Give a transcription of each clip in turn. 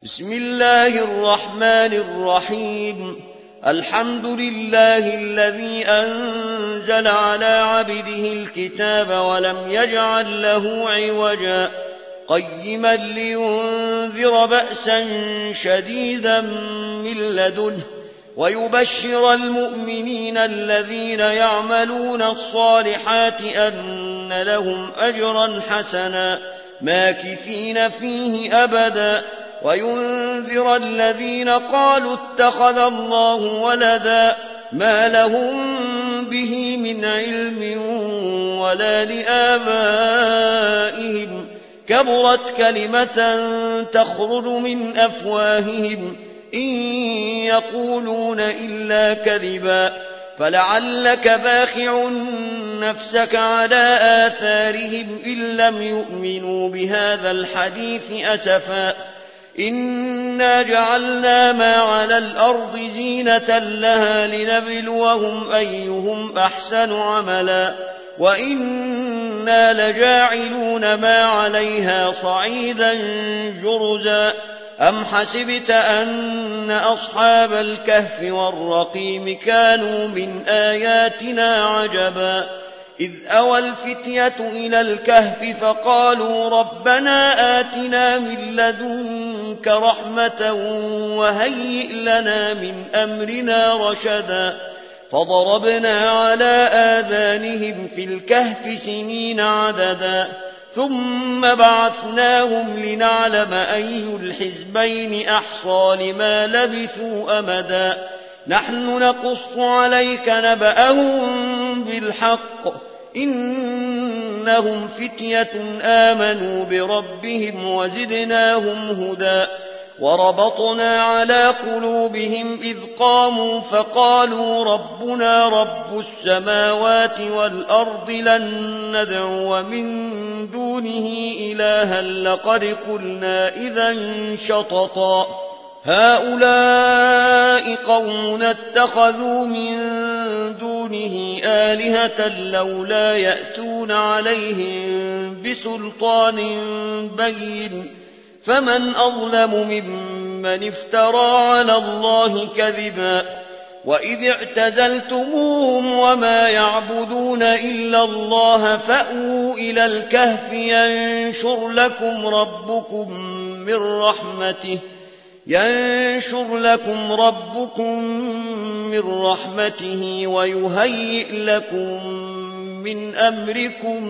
بسم الله الرحمن الرحيم. الحمد لله الذي أنزل على عبده الكتاب ولم يجعل له عوجا قيما لينذر بأسا شديدا من لدنه ويبشر المؤمنين الذين يعملون الصالحات أن لهم أجرا حسنا ماكثين فيه أبدا وينذر الذين قالوا اتخذ الله ولدا ما لهم به من علم ولا لآبائهم كبرت كلمة تخرج من أفواههم إن يقولون إلا كذبا فلعلك باخع نفسك على آثارهم إن لم يؤمنوا بهذا الحديث أسفا إنا جعلنا ما على الأرض زينة لها لنبلوهم أيهم أحسن عملا وإنا لجاعلون ما عليها صعيدا جرزا أم حسبت أن أصحاب الكهف والرقيم كانوا من آياتنا عجبا إذ أوى الفتية إلى الكهف فقالوا ربنا آتنا من لدنك رحمة وهيئ لنا من أمرنا رشدا فضربنا على آذانهم في الكهف سنين عددا ثم بعثناهم لنعلم أي الحزبين أحصى لما لبثوا أمدا نحن نقص عليك نبأهم بالحق إنهم فتية آمنوا بربهم وزدناهم هدى وربطنا على قلوبهم إذ قاموا فقالوا ربنا رب السماوات والأرض لن ندعو من دونه إلها لقد قلنا إذا شططا هؤلاء قوم اتخذوا من دونه آلهة لولا يأتون عليهم بسلطان بين فمن أظلم ممن افترى على الله كذبا وإذ اعتزلتموهم وما يعبدون إلا الله فأووا إلى الكهف ينشر لكم ربكم من رحمته ويهيئ لكم من أمركم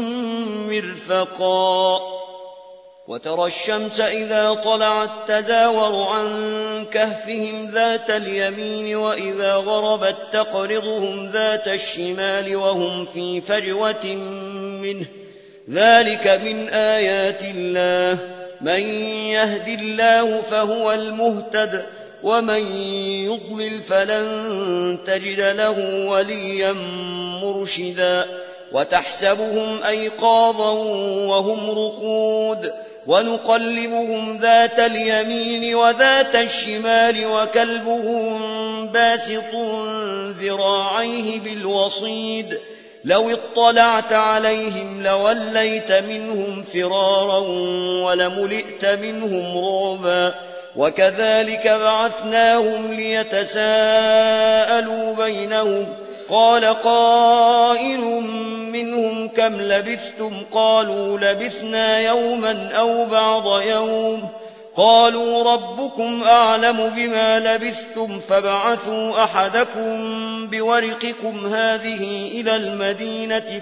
مرفقا وترى الشمس إذا طلعت تزاور عن كهفهم ذات اليمين وإذا غربت تقرضهم ذات الشمال وهم في فجوة منه ذلك من آيات الله من يهد الله فهو المهتد ومن يضلل فلن تجد له وليا مرشدا وتحسبهم أيقاظا وهم رقود ونقلبهم ذات اليمين وذات الشمال وكلبهم باسط ذراعيه بالوصيد لو اطلعت عليهم لوليت منهم فرارا ولملئت منهم رعبا وكذلك بعثناهم ليتساءلوا بينهم قال قائل منهم كم لبثتم قالوا لبثنا يوما أو بعض يوم قالوا ربكم أعلم بما لبثتم فابعثوا أحدكم بورقكم هذه إلى المدينة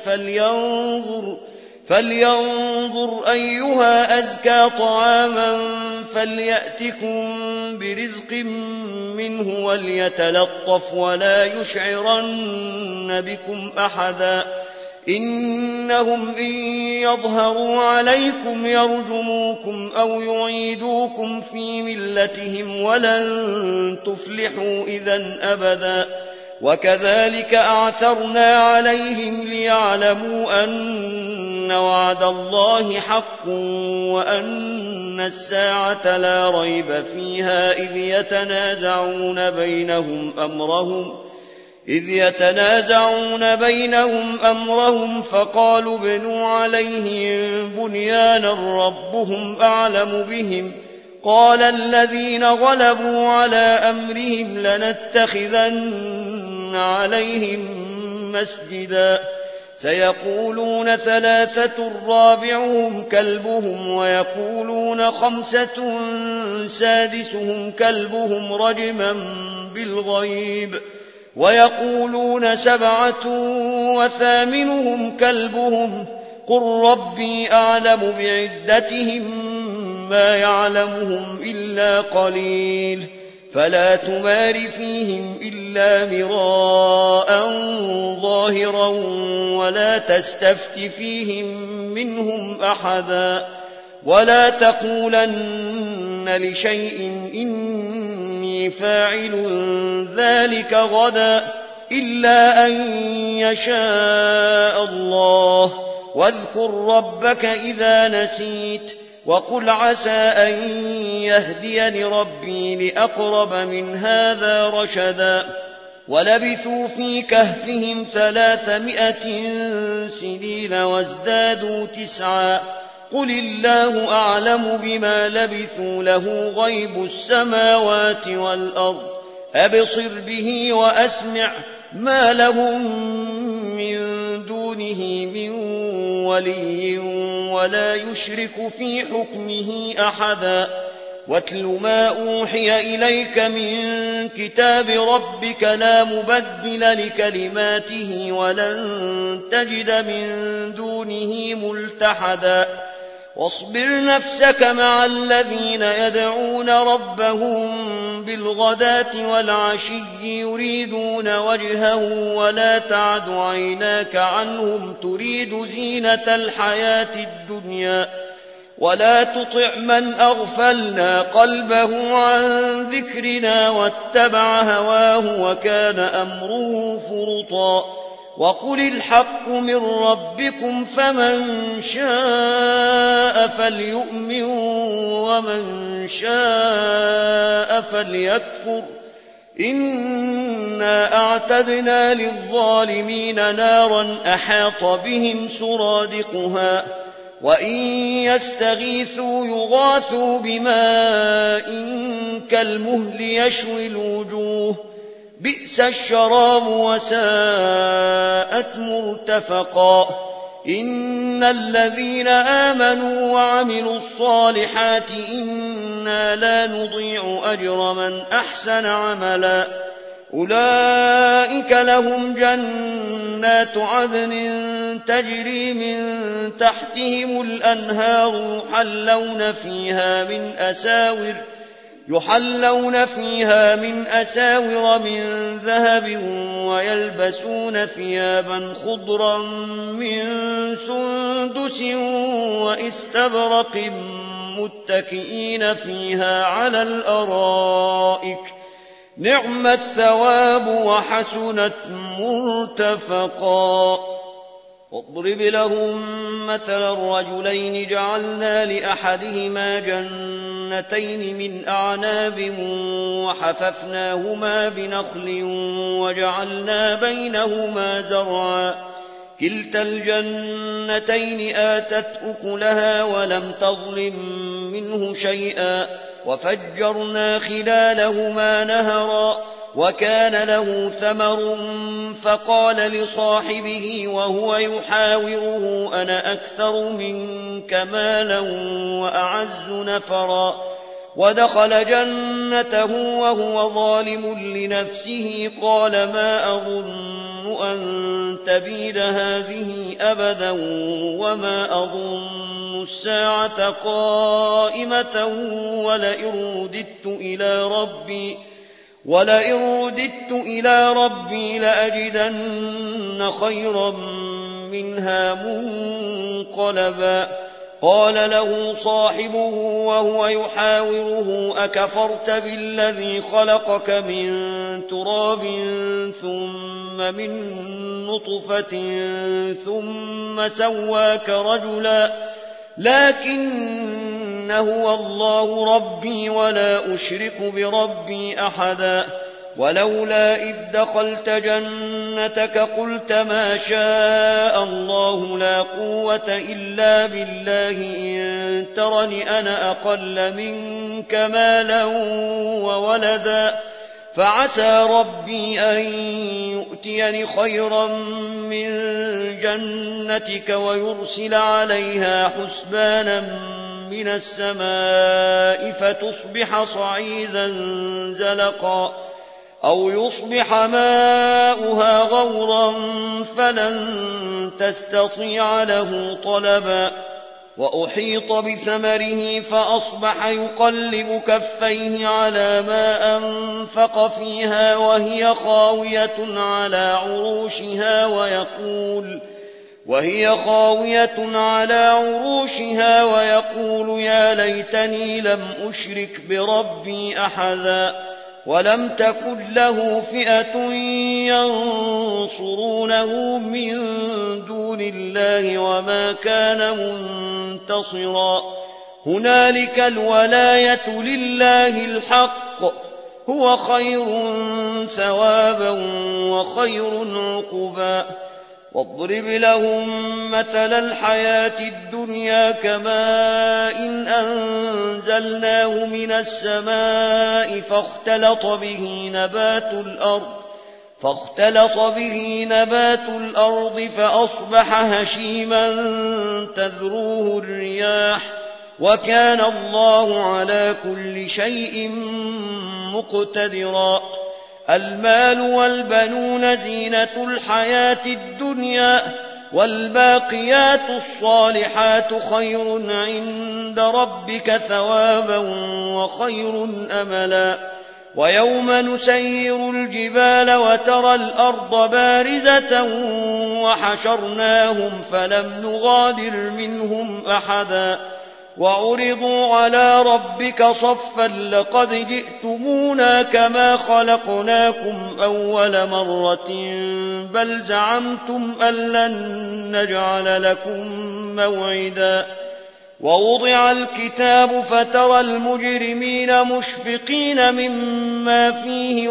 فلينظر أيها أزكى طعاما فليأتكم برزق منه وليتلطف ولا يشعرن بكم أحدا إنهم إن يظهروا عليكم يرجموكم أو يعيدوكم في ملتهم ولن تفلحوا إذا أبدا وكذلك أعثرنا عليهم ليعلموا أن وعد الله حق وأن الساعة لا ريب فيها إذ يتنازعون بينهم أمرهم فقالوا ابنوا عليهم بنيانا ربهم أعلم بهم قال الذين غلبوا على أمرهم لنتخذن عليهم مسجدا سيقولون 3 رابعهم كلبهم ويقولون 5 سادسهم كلبهم رجما بالغيب ويقولون 7 وثامنهم كلبهم قل ربي أعلم بعدتهم ما يعلمهم إلا قليل فلا تمار فيهم إلا مراء ظاهرا ولا تستفت فيهم منهم أحدا ولا تقولن لشيء إني فاعل ذلك غدا إلا أن يشاء الله واذكر ربك إذا نسيت وقل عسى أن يهديني ربي لأقرب من هذا رشدا ولبثوا في كهفهم 300 سنين وازدادوا 9 قل الله أعلم بما لبثوا له غيب السماوات والأرض أبصر به وأسمع ما لهم من دونه من ولي ولا يشرك في حكمه أحدا واتل ما أوحي إليك من كتاب ربك لا مبدل لكلماته ولن تجد من دونه ملتحدا واصبر نفسك مع الذين يدعون ربهم بالغداة والعشي يريدون وجهه ولا تعد عيناك عنهم تريد زينة الحياة الدنيا ولا تطع من أغفلنا قلبه عن ذكرنا واتبع هواه وكان أمره فرطا وقل الحق من ربكم فمن شاء فليؤمن ومن شاء فليكفر إنا أعتدنا للظالمين نارا أحاط بهم سرادقها وإن يستغيثوا يغاثوا بماء كالمهل يشوي الوجوه بئس الشراب وساءت مرتفقا إن الذين آمنوا وعملوا الصالحات إنا لا نضيع أجر من أحسن عملا أولئك لهم جنات عدن تجري من تحتهم الأنهار يحلون فيها من أساور من ذهب ويلبسون ثيابا خضرا من سندس واستبرق متكئين فيها على الأرائك نعم الثواب وحسنت مرتفقا واضرب لهم مثل الرجلين جعلنا لأحدهما جنتين من أعناب وحففناهما بنخل وجعلنا بينهما زرعا كلتا الجنتين آتت أكلها ولم تظلم منه شيئا وفجرنا خلالهما نهرا وكان له ثمر فقال لصاحبه وهو يحاوره أنا أكثر منك مالا وأعز نفرا ودخل جنته وهو ظالم لنفسه قال ما أظن أن تبيد هذه أبدا وما أظن الساعة قائمة ولئن رددت إلى ربي لأجدن خيرا منها منقلبا قال له صاحبه وهو يحاوره أكفرت بالذي خلقك من تراب ثم من نطفة ثم سواك رجلا لكن هو الله ربي ولا أشرك بربي أحدا ولولا إذ دخلت جنتك قلت ما شاء الله لا قوة إلا بالله إن ترني أنا أقل منك منك مالا وولدا فعسى ربي أن يؤتيني خيرا من جنتك ويرسل عليها حسبانا من السماء فتصبح صعيدا زلقا أو يصبح ماؤها غورا فلن تستطيع له طلبا وأحيط بثمره فأصبح يقلب كفيه على ما أنفق فيها وهي خاوية على عروشها ويقول يا ليتني لم أشرك بربي أحدا ولم تكن له فئة ينصرونه من دون الله وما كان منتصرا هنالك الولاية لله الحق هو خير ثوابا وخير عقبا واضرب لهم مثل الحياة الدنيا كماء أنزلناه من السماء فاختلط به نبات الأرض فأصبح هشيما تذروه الرياح وكان الله على كل شيء مقتدرا المال والبنون زينة الحياة الدنيا والباقيات الصالحات خير عند ربك ثوابا وخير أملا ويوم نسير الجبال وترى الأرض بارزة وحشرناهم فلم نغادر منهم أحدا وعرضوا على ربك صفا لقد جئتمونا كما خلقناكم أول مرة بل زعمتم أن لن نجعل لكم موعدا ووضع الكتاب فترى المجرمين مشفقين مما فيه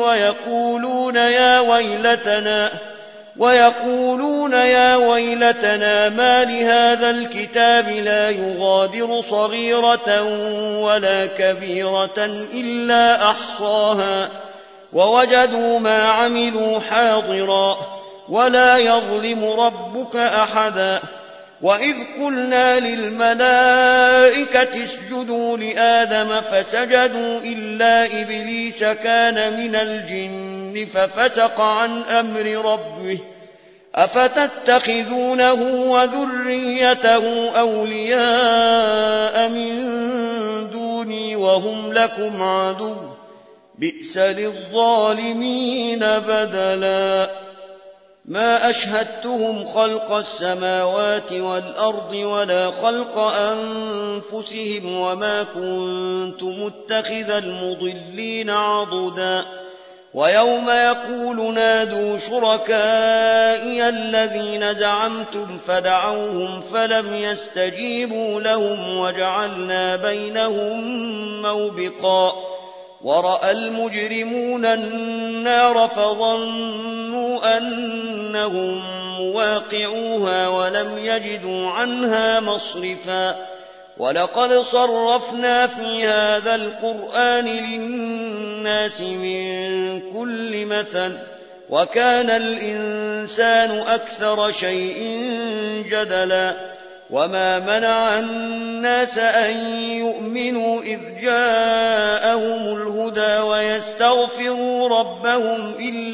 ويقولون يا ويلتنا ما لهذا الكتاب لا يغادر صغيرة ولا كبيرة إلا أحصاها ووجدوا ما عملوا حاضرا ولا يظلم ربك أحدا وإذ قلنا للملائكة اسجدوا لآدم فسجدوا إلا إبليس كان من الجن ففسق عن أمر ربه أفتتخذونه وذريته أولياء من دوني وهم لكم عدو بئس للظالمين بدلا ما أشهدتهم خلق السماوات والأرض ولا خلق أنفسهم وما كنت متخذ المضلين عضدا ويوم يقول نادوا شركائي الذين زعمتم فدعوهم فلم يستجيبوا لهم وجعلنا بينهم موبقا ورأى المجرمون النار فظنوا أنهم مواقعوها ولم يجدوا عنها مصرفا ولقد صرفنا في هذا القرآن للناس من كل مثل وكان الإنسان أكثر شيء جدلا وما منع الناس أن يؤمنوا إذ جاءهم الهدى ويستغفروا ربهم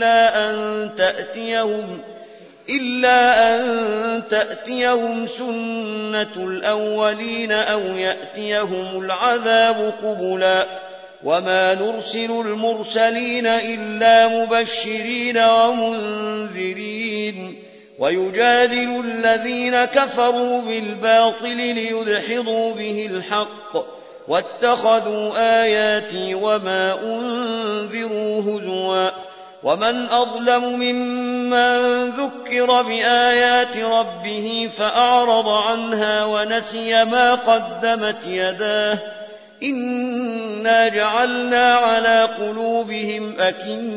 إلا أن تأتيهم سنة الأولين أو يأتيهم العذاب قبلا وما نرسل المرسلين إلا مبشرين ومنذرين ويجادل الذين كفروا بالباطل ليدحضوا به الحق واتخذوا آياتي وما أنذروا هزوا ومن أظلم ممن ذكر بآيات ربه فأعرض عنها ونسي ما قدمت يداه إنا جعلنا على قلوبهم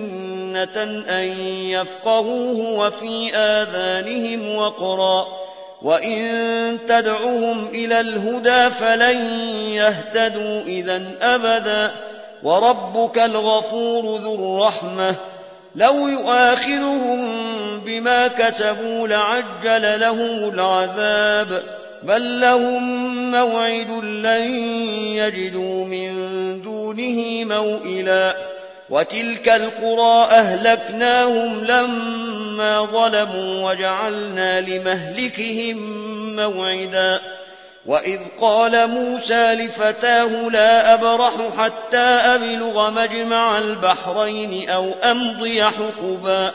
أكنة أن يفقهوه وفي آذانهم وقرا وإن تدعهم إلى الهدى فلن يهتدوا إذا أبدا وربك الغفور ذو الرحمة لو يؤاخذهم بما كسبوا لعجل لهم العذاب بل لهم موعد لن يجدوا من دونه موئلا وتلك القرى أهلكناهم لما ظلموا وجعلنا لمهلكهم موعدا وإذ قال موسى لفتاه لا أبرح حتى أبلغ مجمع البحرين أو أمضي حقبا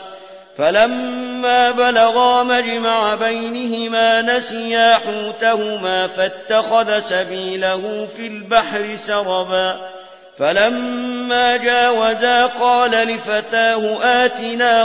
فلما بلغا مجمع بينهما نسيا حوتهما فاتخذ سبيله في البحر سربا فلما جاوزا قال لفتاه آتنا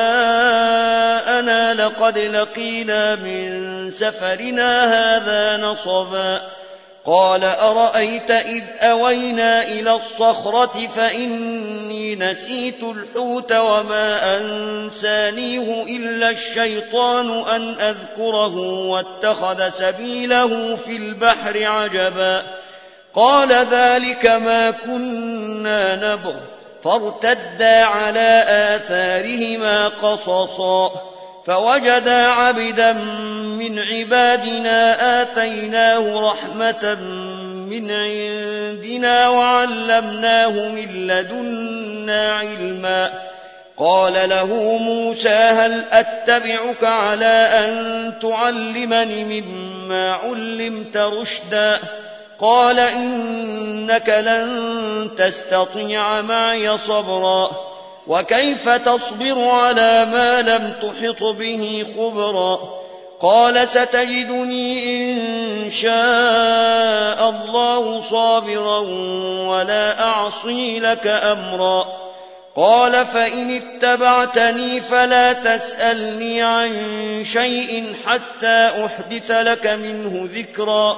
غداءنا لقد لقينا من سفرنا هذا نصبا قال أرأيت إذ أوينا إلى الصخرة فإني نسيت الحوت وما أنسانيه إلا الشيطان أن أذكره واتخذ سبيله في البحر عجبا قال ذلك ما كنا نبغ فارتدا على آثارهما قصصا فوجدا عبدا من عبادنا آتيناه رحمة من عندنا وعلمناه من لدنا علما قال له موسى هل أتبعك على أن تعلمني مما علمت رشدا قال إنك لن تستطيع معي صبرا وكيف تصبر على ما لم تحط به خبرا قال ستجدني إن شاء الله صابرا ولا أعصي لك أمرا قال فإن اتبعتني فلا تسألني عن شيء حتى أحدث لك منه ذكرا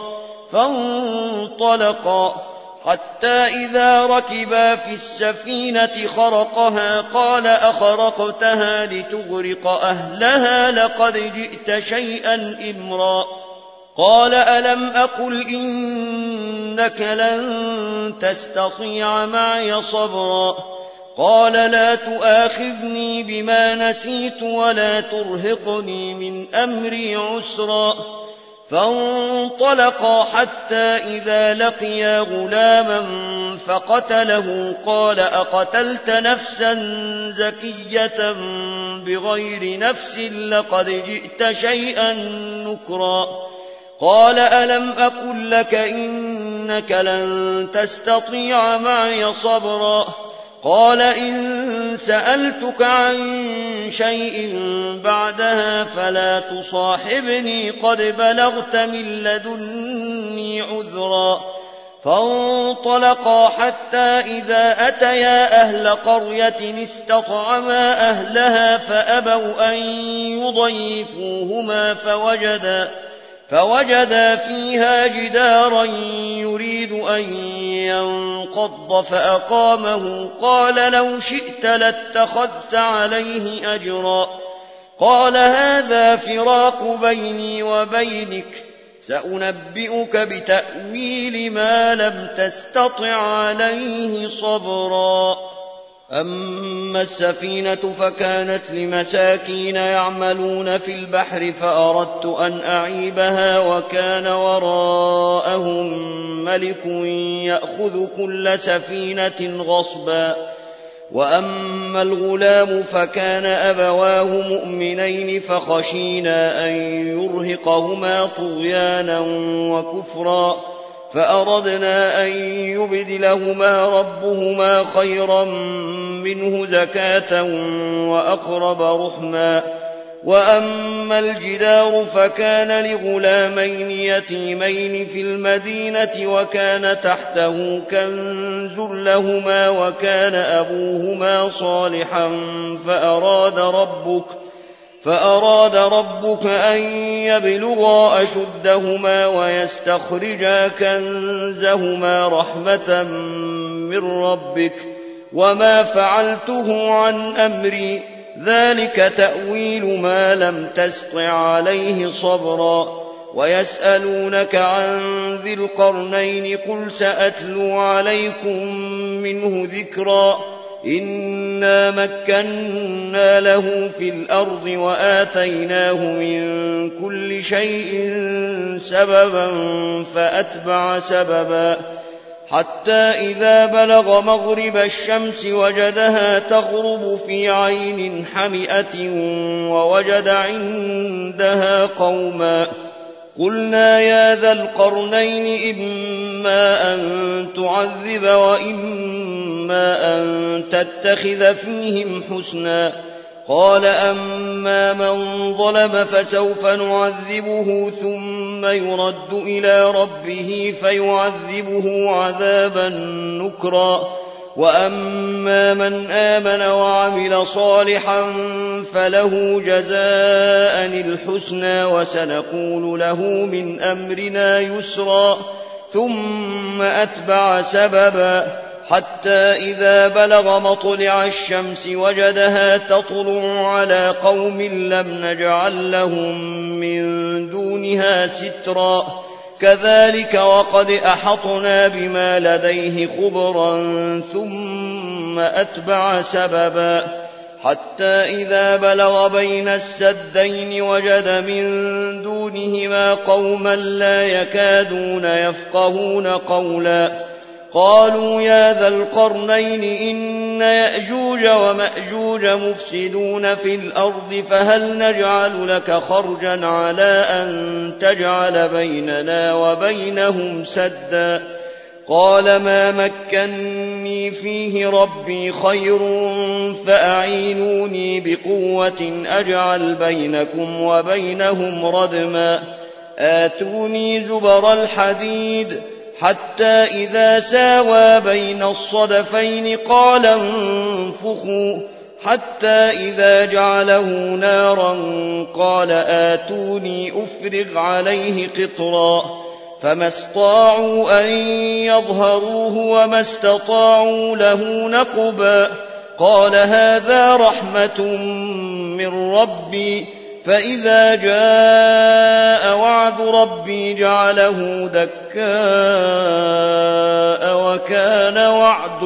فانطلقا حتى إذا ركبا في السفينة خرقها قال أخرقتها لتغرق أهلها لقد جئت شيئا إمرا قال ألم أقل إنك لن تستطيع معي صبرا قال لا تؤاخذني بما نسيت ولا ترهقني من أمري عسرا فانطلقا حتى إذا لقيا غلاما فقتله قال أقتلت نفسا زكية بغير نفس لقد جئت شيئا نكرا قال ألم أقل لك إنك لن تستطيع معي صبرا قال إن سألتك عن شيء بعدها فلا تصاحبني قد بلغت من لدني عذرا فانطلقا حتى إذا أتيا أهل قرية استطعما أهلها فأبوا أن يضيفوهما فوجدا فيها جدارا يريد أن ينقض فأقامه قال لو شئت لاتخذت عليه أجرا قال هذا فراق بيني وبينك سأنبئك بتأويل ما لم تستطع عليه صبرا أما السفينة فكانت لمساكين يعملون في البحر فأردت أن أعيبها وكان وراءهم ملك يأخذ كل سفينة غصبا وأما الغلام فكان أبواه مؤمنين فخشينا أن يرهقهما طغيانا وكفرا فأردنا أن يبدلهما ربهما خيرا منه زكاة وأقرب رحما وأما الجدار فكان لغلامين يتيمين في المدينة وكان تحته كنز لهما وكان أبوهما صالحا فأراد ربك أن يبلغا أشدهما ويستخرجا كنزهما رحمة من ربك وما فعلته عن أمري ذلك تأويل ما لم تسطع عليه صبرا ويسألونك عن ذي القرنين قل سأتلو عليكم منه ذكرا إنا مكنا له في الأرض وآتيناه من كل شيء سببا فأتبع سببا حتى إذا بلغ مغرب الشمس وجدها تغرب في عين حمئة ووجد عندها قوما قلنا يا ذا القرنين إما أن تعذب وإما أن تتخذ فيهم حسنا قال أما من ظلم فسوف نعذبه ثم يرد إلى ربه فيعذبه عذابا نكرا وأما من آمن وعمل صالحا فله جزاء الحسنى وسنقول له من أمرنا يسرا ثم أتبع سببا حتى إذا بلغ مطلع الشمس وجدها تطلع على قوم لم نجعل لهم من دونها سترا كذلك وقد أحطنا بما لديه خبرا ثم أتبع سببا حتى إذا بلغ بين السدين وجد من دونهما قوما لا يكادون يفقهون قولا قالوا يا ذا القرنين إن يأجوج ومأجوج مفسدون في الأرض فهل نجعل لك خرجا على أن تجعل بيننا وبينهم سدا قال ما مكني فيه ربي خير فأعينوني بقوة أجعل بينكم وبينهم ردما آتوني زبر الحديد حتى إذا ساوى بين الصدفين قال انفخوا حتى إذا جعله نارا قال آتوني أفرغ عليه قطرا فما استطاعوا أن يظهروه وما استطاعوا له نقبا قال هذا رحمة من ربي فإذا جاء وعد ربي جعله دكاء وكان وعد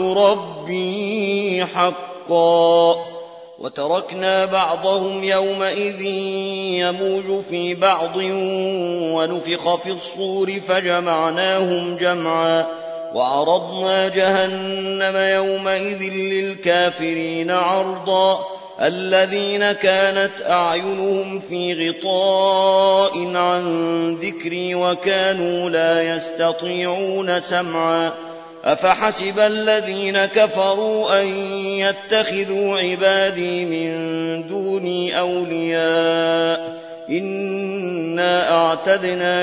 ربي حقا وتركنا بعضهم يومئذ يموج في بعض ونفخ في الصور فجمعناهم جمعا وعرضنا جهنم يومئذ للكافرين عرضا الذين كانت أعينهم في غطاء عن ذكري وكانوا لا يستطيعون سمعا أفحسب الذين كفروا أن يتخذوا عبادي من دوني أولياء إنا أعتدنا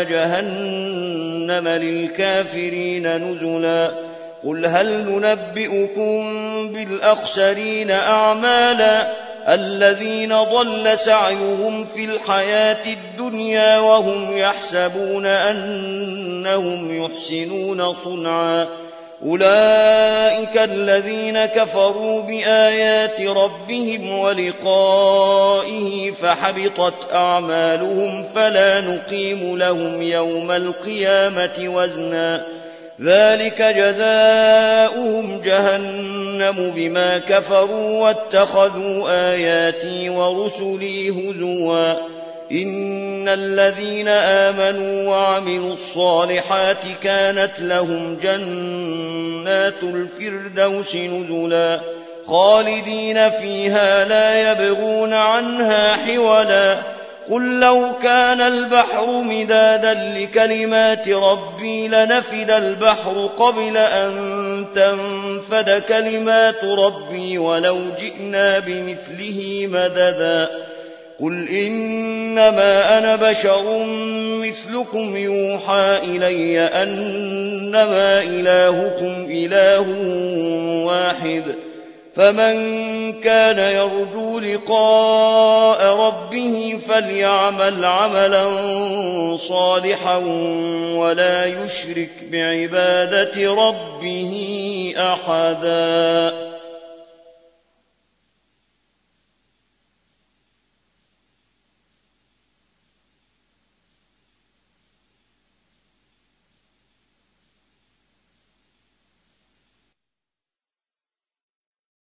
جهنم للكافرين نزلا قل هل ننبئكم بالأخسرين أعمالا الذين ضل سعيهم في الحياة الدنيا وهم يحسبون أنهم يحسنون صنعا أولئك الذين كفروا بآيات ربهم ولقائه فحبطت أعمالهم فلا نقيم لهم يوم القيامة وزنا ذلك جزاؤهم جهنم بما كفروا واتخذوا آياتي ورسلي هزوا إن الذين آمنوا وعملوا الصالحات كانت لهم جنات الفردوس نزلا خالدين فيها لا يبغون عنها حولا قل لو كان البحر مدادا لكلمات ربي لنفد البحر قبل أن تنفد كلمات ربي ولو جئنا بمثله مددا قل إنما أنا بشر مثلكم يوحى إلي أنما إلهكم إله واحد فمن كان يرجو لقاء ربه فليعمل عملا صالحا ولا يشرك بعبادة ربه أحدا